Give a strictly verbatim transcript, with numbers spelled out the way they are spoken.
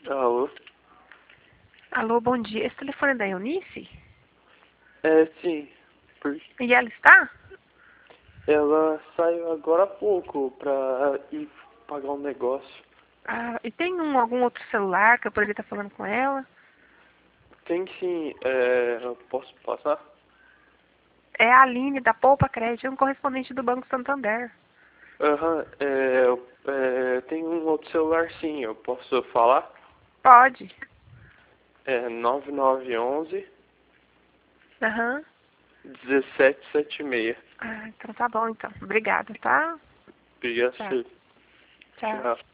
Alô? Alô, bom dia. Esse telefone é da Eunice? É, sim. Por- E ela está? Ela saiu agora há pouco pra ir pagar um negócio. Ah, e tem um, algum outro celular que eu poderia estar falando com ela? Tem sim, é, eu posso passar? É a Aline, da Poupa Crédito, é um correspondente do Banco Santander. Aham, é, eu- é, tem um outro celular sim, eu posso falar? Pode. É nove nove um um, Aham. um sete sete seis. Ah, então tá bom, então. Obrigada, tá? Obrigado, Tchau. senhor. Tchau. Tchau.